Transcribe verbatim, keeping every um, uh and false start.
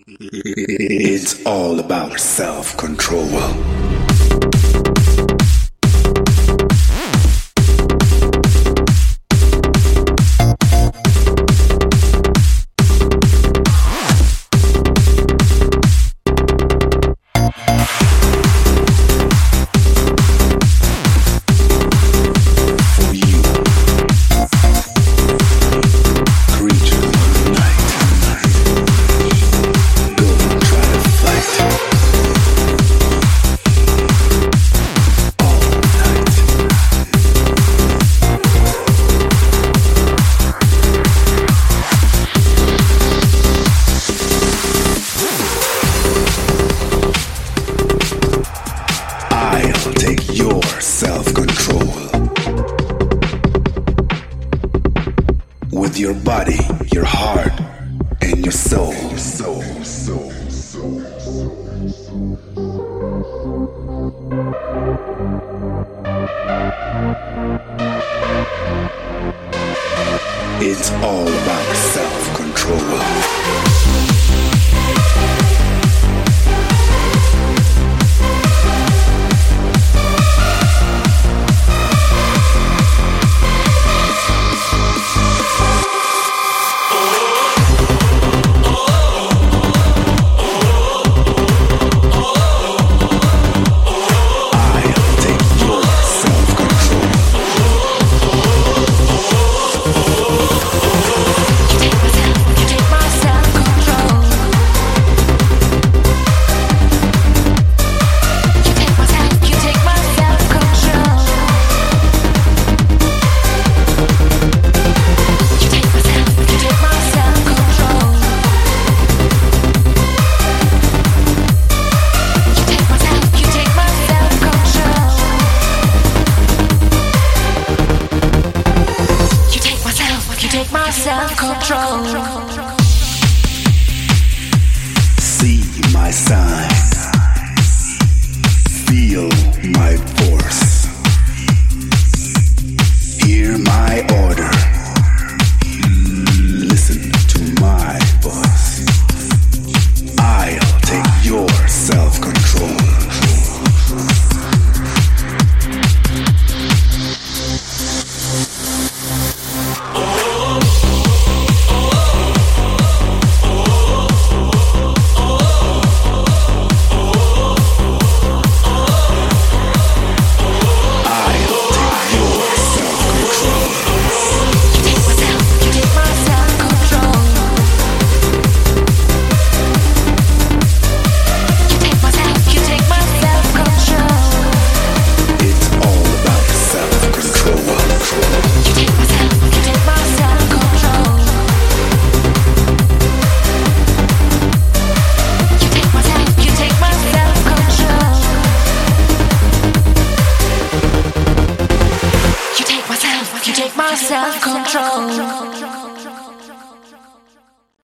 It's all about self-control. With your body, your heart, and your soul. It's all about self-control. Self-control. See my signs, feel my force, hear my order, listen to my voice. I'll take your self-control. You take my self-control.